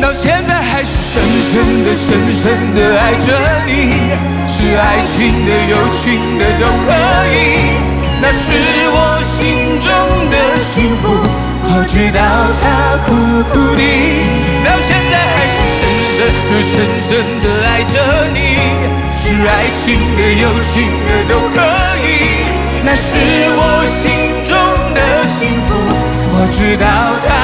到现在还是深深的爱着你，是爱情的有情的都可以，那是我心中的幸福，我知道它苦苦的，到现在还是深深的爱着你，是爱情的有情的都可以，那是我心中的幸福，我知道它